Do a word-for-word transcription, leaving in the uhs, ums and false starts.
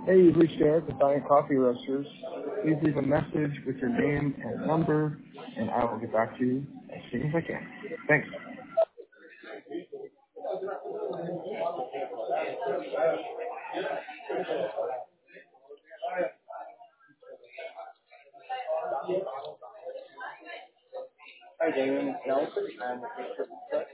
Hey, you've reached Eric with Diet Coffee Roasters. Please leave a message with your name and number, and I will get back to you as soon as I can. Thanks. Hi, Damien. It's Nelson. I'm the Facebook Tech.